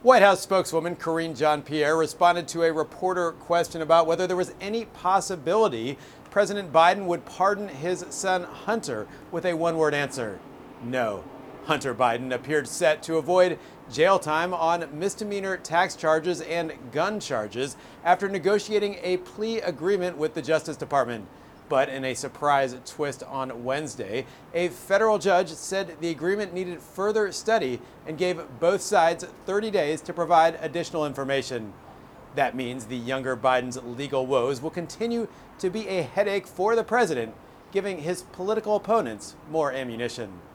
White House spokeswoman Karine Jean-Pierre responded to a reporter question about whether there was any possibility President Biden would pardon his son Hunter with a one-word answer: no. Hunter Biden appeared set to avoid jail time on misdemeanor tax charges and gun charges after negotiating a plea agreement with the Justice Department. But in a surprise twist on Wednesday, a federal judge said the agreement needed further study and gave both sides 30 days to provide additional information. That means the younger Biden's legal woes will continue to be a headache for the president, giving his political opponents more ammunition.